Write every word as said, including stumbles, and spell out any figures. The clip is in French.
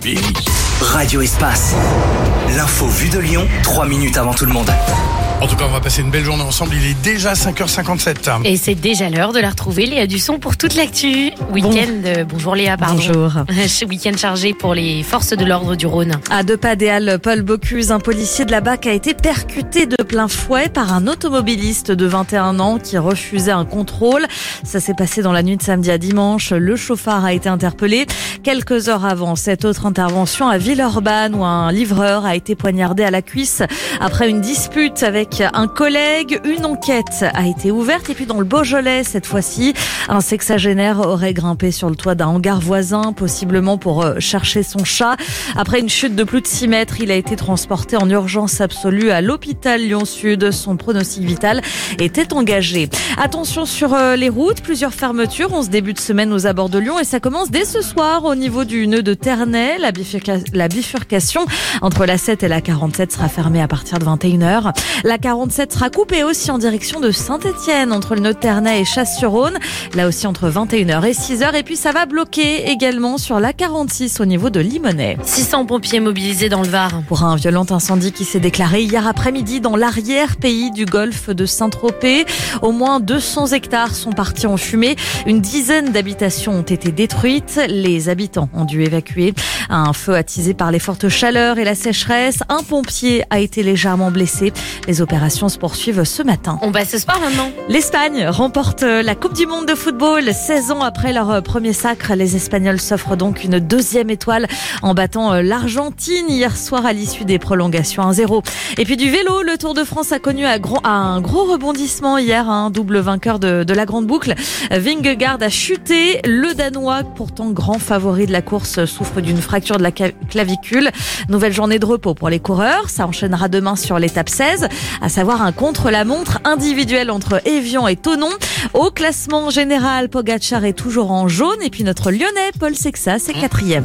pays. Radio Espace. L'info vue de Lyon, trois minutes avant tout le monde. En tout cas, on va passer une belle journée ensemble. Il est déjà cinq heures cinquante-sept. Et c'est déjà l'heure de la retrouver, Léa Dusson, pour toute l'actu. Week-end, bon. euh, bonjour Léa, pardon. Bonjour. Week-end chargé pour les forces de l'ordre du Rhône. À deux pas des Halles, Paul Bocuse, un policier de la B A C a été percuté de plein fouet par un automobiliste de vingt et un ans qui refusait un contrôle. Ça s'est passé dans la nuit de samedi à dimanche. Le chauffard a été interpellé quelques heures avant cette autre intervention à Villeurbanne où un livreur a été poignardé à la cuisse après une dispute avec un collègue. Une enquête a été ouverte et puis dans le Beaujolais cette fois-ci, un sexagénaire aurait grimpé sur le toit d'un hangar voisin, possiblement pour chercher son chat. Après une chute de plus de six mètres, il a été transporté en urgence absolue à l'hôpital Lyon-Sud. Son pronostic vital était engagé. Attention sur les routes, plusieurs fermetures en ce début de semaine aux abords de Lyon et ça commence dès ce soir au niveau du nœud de Ternay. La, bifurca- la bifurcation entre la sept et la quarante-sept sera fermée à partir de vingt et une heures. La quarante-sept sera coupée aussi en direction de Saint-Étienne entre le nœud de Ternay et Chasse-sur-Rhône. Là aussi entre vingt et une heures et six heures. Et puis ça va bloquer également sur la quarante-six au niveau de Limonest. six cents pompiers mobilisés dans le Var. Pour un violent incendie qui s'est déclaré hier après-midi dans l'arrière-pays du golfe de Saint-Tropez. Au moins deux cents hectares sont partis en fumée. Une dizaine d'habitations ont été détruites. Les habitants ont dû évacuer. Un feu attisé par les fortes chaleurs et la sécheresse. Un pompier a été légèrement blessé. Les opérations se poursuivent ce matin. On passe ce sport maintenant. L'Espagne remporte la Coupe du Monde de football. seize ans après leur premier sacre, les Espagnols s'offrent donc une deuxième étoile en battant l'Argentine hier soir à l'issue des prolongations un zéro. Et puis du vélo, le Tour de France a connu un gros, un gros rebondissement hier, un double vainqueur de, de la grande boucle. Vingegaard a chuté. Le Danois, pourtant grand favori de la course, souffre d'une fracture de la clavicule. Nouvelle journée de repos pour les coureurs. Ça enchaînera demain sur l'étape seize, à savoir un contre-la-montre individuel entre Évian et Thonon. Au classement général, Pogacar est toujours en jaune et puis notre Lyonnais Paul Sexas est quatrième.